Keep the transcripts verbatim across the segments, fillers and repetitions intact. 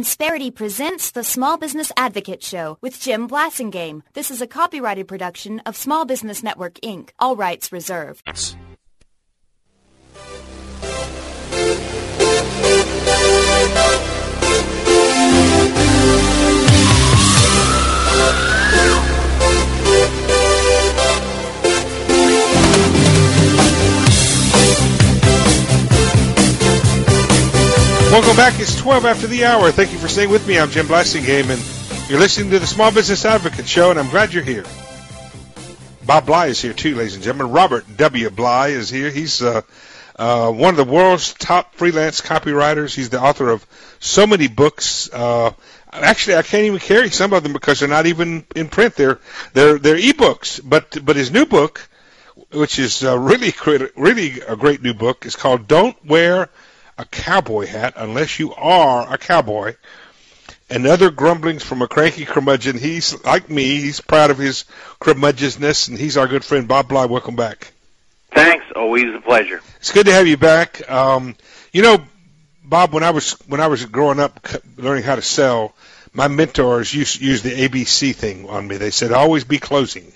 Insperity presents the Small Business Advocate Show with Jim Blasingame. This is a copyrighted production of Small Business Network, Incorporated. All rights reserved. Welcome back. It's twelve after the hour. Thank you for staying with me. I'm Jim Blasingame, and you're listening to the Small Business Advocate Show, and I'm glad you're here. Bob Bly is here, too, ladies and gentlemen. Robert W. Bly is here. He's uh, uh, one of the world's top freelance copywriters. He's the author of so many books. Uh, actually, I can't even carry some of them because they're not even in print. They're they're they're e-books. But but his new book, which is uh, really really a great new book, is called "Don't Wear a Cowboy Hat Unless You Are a Cowboy," and other grumblings from a cranky curmudgeon. He's like me. He's proud of his curmudgeonness, and he's our good friend Bob Bly. Welcome back. Thanks. Always a pleasure. It's good to have you back. Um, you know, Bob, when I was when I was growing up, learning how to sell, my mentors used used the A B C thing on me. They said, "Always be closing."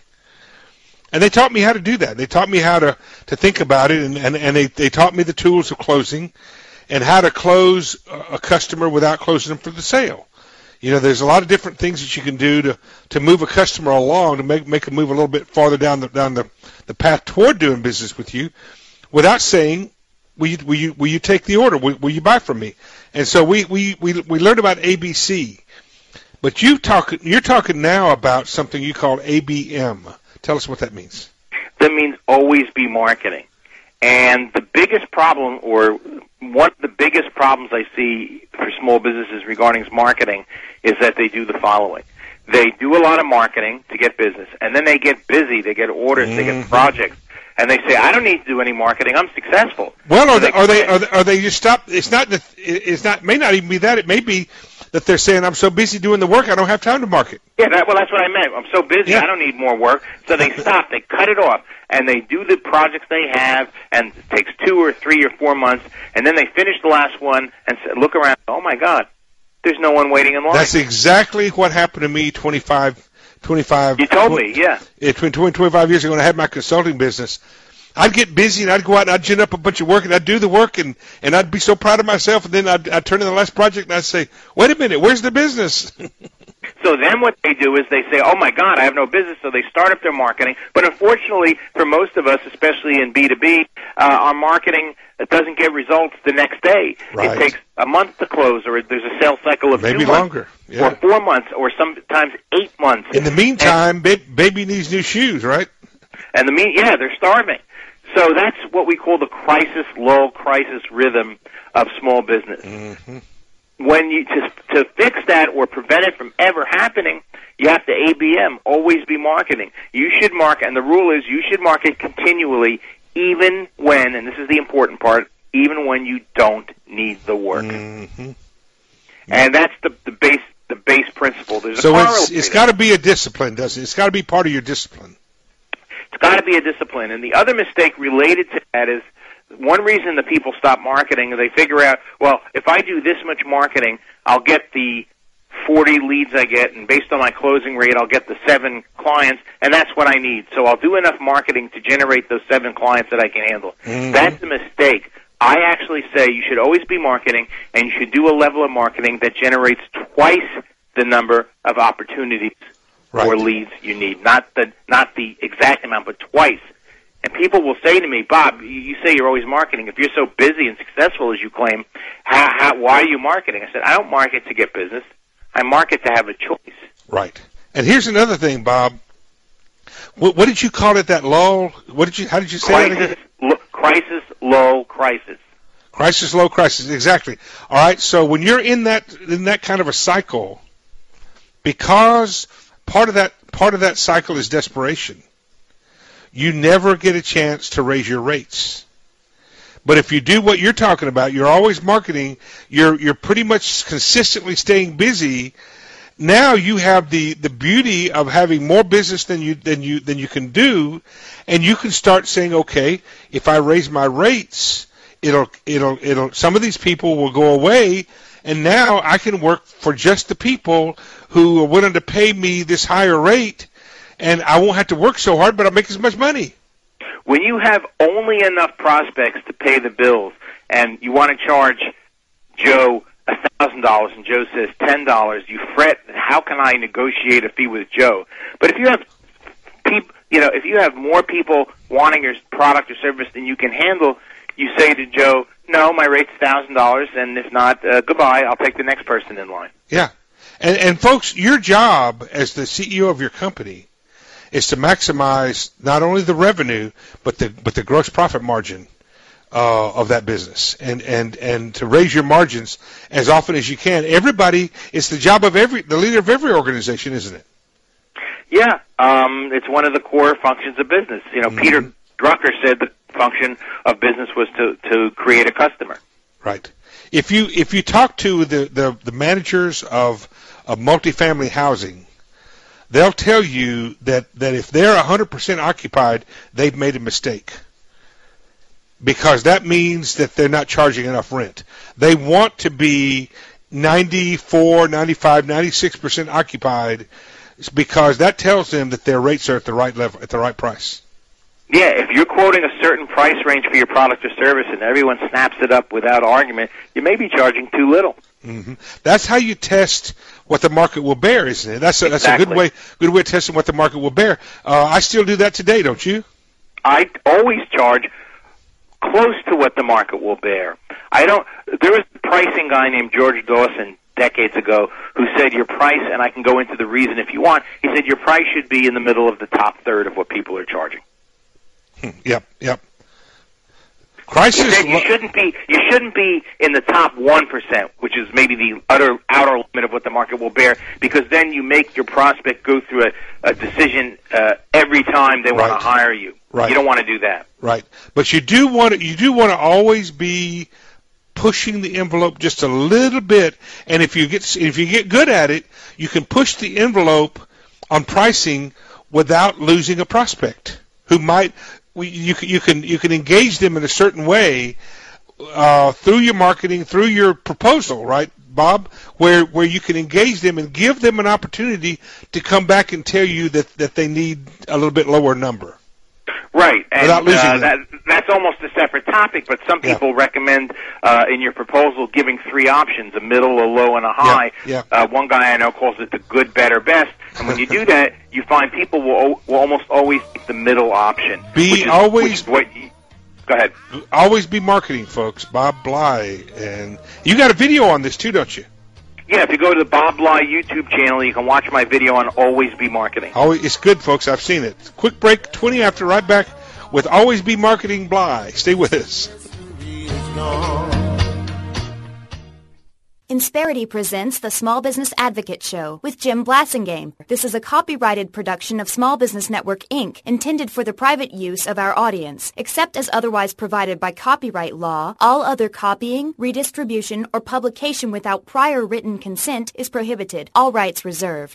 And they taught me how to do that. They taught me how to, to think about it, and, and, and they, they taught me the tools of closing and how to close a customer without closing them for the sale. You know, there's a lot of different things that you can do to, to move a customer along, to make make them move a little bit farther down the down the, the path toward doing business with you, without saying, "Will you will you will you take the order? Will, will you buy from me?" And so we, we, we, we learned about A B C, but you talk you're talking now about something you call A B M. Tell us what that means. That means always be marketing. And the biggest problem, or one of the biggest problems I see for small businesses regarding marketing, is that they do the following. They do a lot of marketing to get business, and then they get busy, they get orders, mm-hmm. they get projects, and they say, "I don't need to do any marketing, I'm successful." Well, are, so they, are they are they are they just stop? It's not that it's not may not even be that. It may be that they're saying, "I'm so busy doing the work, I don't have time to market." Yeah, that, well, that's what I meant. I'm so busy, yeah. I don't need more work. So they stop, they cut it off, and they do the projects they have, and it takes two or three or four months, and then they finish the last one and look around, "Oh, my God, there's no one waiting in line." That's exactly what happened to me twenty-five, twenty-five You told me, yeah. Between twenty, twenty-five years ago when I had my consulting business. I'd get busy, and I'd go out and I'd gin up a bunch of work, and I'd do the work, and, and I'd be so proud of myself, and then I'd, I'd turn to the last project, and I'd say, "Wait a minute, where's the business?" So then what they do is they say, "Oh, my God, I have no business," so they start up their marketing. But unfortunately, for most of us, especially in B two B, uh, our marketing doesn't get results the next day. Right. It takes a month to close, or there's a sales cycle of Maybe two months. longer. Yeah. Or four months, or sometimes eight months. In the meantime, and, baby needs new shoes, right? And the mean, yeah, they're starving. So that's what we call the crisis lull, crisis rhythm of small business. Mm-hmm. When you to, to fix that or prevent it from ever happening, you have to A B M, always be marketing. You should market, and the rule is you should market continually, even when, and this is the important part, even when you don't need the work. Mm-hmm. And that's the, the base the base principle. There's so a it's, it's got to be a discipline, doesn't it? It's got to be part of your discipline. It's got to be a discipline. And the other mistake related to that is one reason that people stop marketing is they figure out, well, if I do this much marketing, I'll get the forty leads I get, and based on my closing rate, I'll get the seven clients, and that's what I need. So I'll do enough marketing to generate those seven clients that I can handle. Mm-hmm. That's a mistake. I actually say you should always be marketing, and you should do a level of marketing that generates twice the number of opportunities right. or leads you need. Not the not the exact amount, but twice. And people will say to me, "Bob, you say you're always marketing. If you're so busy and successful as you claim, how, how, why are you marketing?" I said, "I don't market to get business. I market to have a choice." Right. And here's another thing, Bob. What, what did you call it? That lull? What did you? How did you say crisis, that again? L- crisis, low, crisis. Crisis, low, crisis. Exactly. All right. So when you're in that in that kind of a cycle, because part of that part of that cycle is desperation, you never get a chance to raise your rates. But if you do what you're talking about, you're always marketing, you're you're pretty much consistently staying busy. Now you have the, the beauty of having more business than you than you than you can do, and you can start saying, okay, if I raise my rates, it'll it'll it'll some of these people will go away, and now I can work for just the people who are willing to pay me this higher rate, and I won't have to work so hard, but I'll make as much money. When you have only enough prospects to pay the bills, and you want to charge Joe one thousand dollars, and Joe says ten dollars, you fret, how can I negotiate a fee with Joe? But if you have people, you know, if you have more people wanting your product or service than you can handle, you say to Joe, no, my rate's one thousand dollars, and if not, uh, goodbye, I'll take the next person in line. Yeah. And, and folks, your job as the C E O of your company is to maximize not only the revenue, but the but the gross profit margin uh, of that business, and, and, and to raise your margins as often as you can. Everybody, it's the job of every the leader of every organization, isn't it? Yeah, um, it's one of the core functions of business. You know, mm-hmm. Peter Drucker said the function of business was to, to create a customer. Right. If you if you talk to the, the, the managers of, of multifamily housing, they'll tell you that, that if they're one hundred percent occupied, they've made a mistake, because that means that they're not charging enough rent. They want to be ninety-four, ninety-five, ninety-six percent occupied, because that tells them that their rates are at the right level, at the right price. Yeah, if you're quoting a certain price range for your product or service and everyone snaps it up without argument, you may be charging too little. Mm-hmm. That's how you test what the market will bear, isn't it? That's a, that's exactly. a good way good way of testing what the market will bear. Uh, I still do that today, don't you? I always charge close to what the market will bear. I don't. There was a pricing guy named George Dawson decades ago who said your price, and I can go into the reason if you want, he said your price should be in the middle of the top third of what people are charging. Hmm. Yep, yep. Crisis. He said you shouldn't be you shouldn't be in the top one percent, which is maybe the utter outer limit of what the market will bear, because then you make your prospect go through a, a decision uh, every time they right. want to hire you. Right. You don't want to do that. Right. But you do want to, you do want to always be pushing the envelope just a little bit, and if you get if you get good at it, you can push the envelope on pricing without losing a prospect who might. You can you can you can engage them in a certain way uh, through your marketing, through your proposal, right, Bob? Where where you can engage them and give them an opportunity to come back and tell you that, that they need a little bit lower number. Right, and without losing uh, that, that's almost a separate topic, but some people yeah. recommend uh, in your proposal giving three options, a middle, a low, and a high. Yeah. Yeah. Uh, one guy I know calls it the good, better, best, and when you do that, you find people will, will almost always take the middle option. Be which is, always... Which is what you, go ahead. Always be marketing, folks. Bob Bly. And you got a video on this too, don't you? Yeah, if you go to the Bob Bly YouTube channel, you can watch my video on Always Be Marketing. Always, it's good, folks. I've seen it. Quick break, twenty after, right back with Always Be Marketing Bly. Stay with us. Insperity presents the Small Business Advocate Show with Jim Blasingame. This is a copyrighted production of Small Business Network, Incorporated, intended for the private use of our audience. Except as otherwise provided by copyright law, all other copying, redistribution, or publication without prior written consent is prohibited. All rights reserved.